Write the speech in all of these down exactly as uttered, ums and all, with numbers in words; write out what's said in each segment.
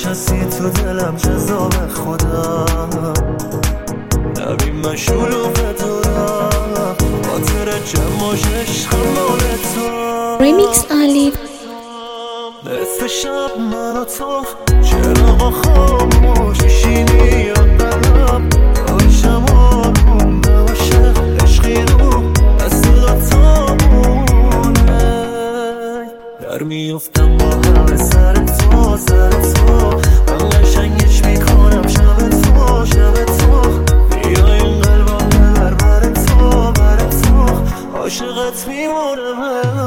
نشستی تو دلم جذاب خودم، نبین من شلوغ دورم، خاطر جمعاش عشقم مال تو. ریمیکس علی. نصف شب من و تو چراغا خاموش میشینی یا قلب باشم آروم نباشه عشقی رو از صدا تامونه، در میفتم با همه سر تو سر تو، من قشنگش میکنم شب تو شب تو، بیا این قلبا ببر بر تو بر تو، عاشقت میمونم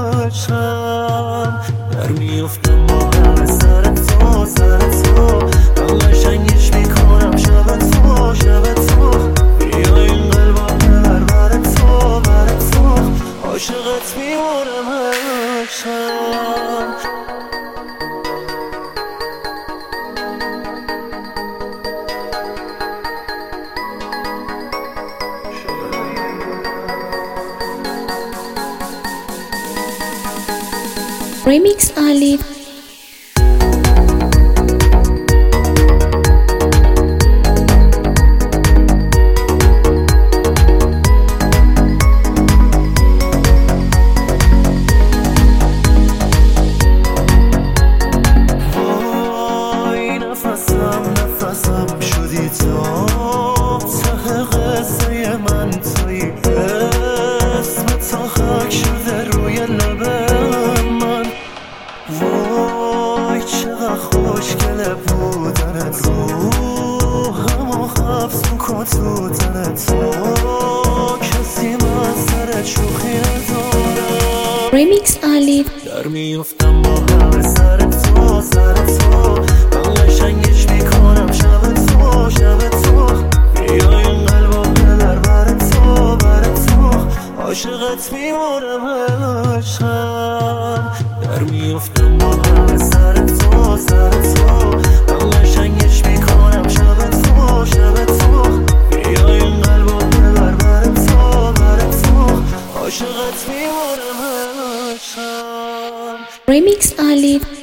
عشقم، در میفتم با همه سر تو سر تو، من قشنگش میکنم شب تو شب تو، بیا این قلبا ببر بر تو بر تو، عاشقت میمونم عشقم. ریمیکس علی. وای نفسم نفسم شدی تو، ته قصه من توی اسم تا خاک شده روی لب من، وای چقدر خوشگله بودنت، روحمو حبس کن تو تن تو، کسی من سر شوخی ندارم. ریمیکس علی. در میفتم با همه سر تو سر تو، من قشنگش میکنم شب تو شب تو، بیا این قلبا ببر بر تو بر تو، عاشقت میمونم عشقم، در میفتم با همه سر تو سر تو، من قشنگش میکنم شب تو شب تو، بیا این قلبا ببر بر تو بر تو، عاشقت میمونم عشقم. ریمیکس علی.